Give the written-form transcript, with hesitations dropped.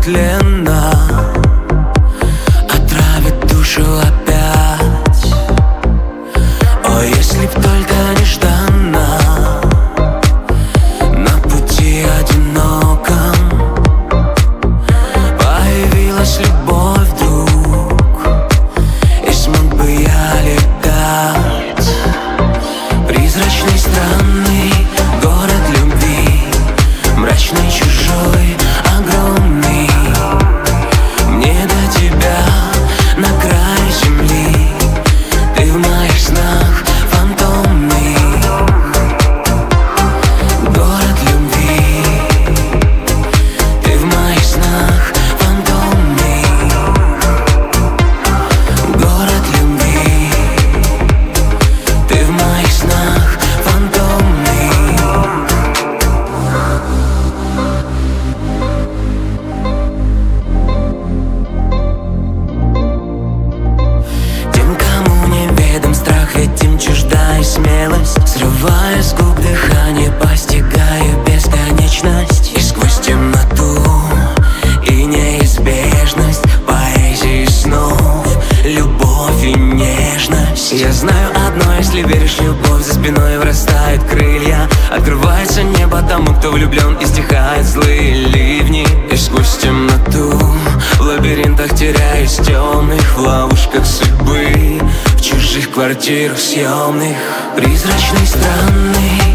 нетленно отравит душу опять. О, если б только нежданно на пути одиноком появилась любовь вдруг, и смог бы я летать. Призрачный, странный город любви, мрачный, чужой, огромный. Мне до тебя на край земли, ты в моих снах фантомный. Город любви, ты в моих снах фантомный. Город любви, ты в моих снах фантомный. Тем, кому неведом страх, ведь им чужда и смелость. Срывая с губ дыхание, постигаю бесконечность. И сквозь темноту и неизбежность поэзии снов, любовь и нежность. Я знаю одно: если веришь в любовь, за спиной вырастают крылья. Открывается небо тому, кто влюблен, и стихают злые ливни. И сквозь темноту в лабиринтах теряюсь темных, в ловушках судьбы, в чужих квартирах съемных. Призрачный, странный